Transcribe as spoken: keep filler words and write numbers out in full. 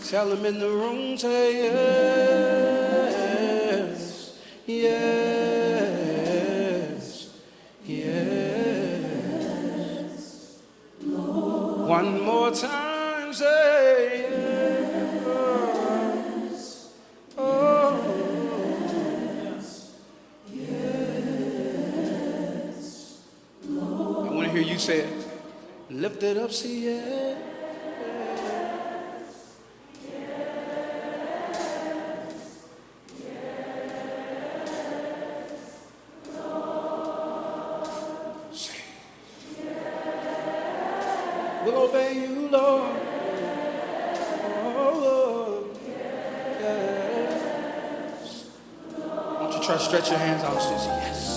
Tell them in the room, say yes, yes, yes. One more time, say yes. Oh, yes. I want to hear you say it. Lift it up, say yes. We'll obey you, Lord. Oh, Lord. Yes. Won't you try to stretch your hands out and say yes?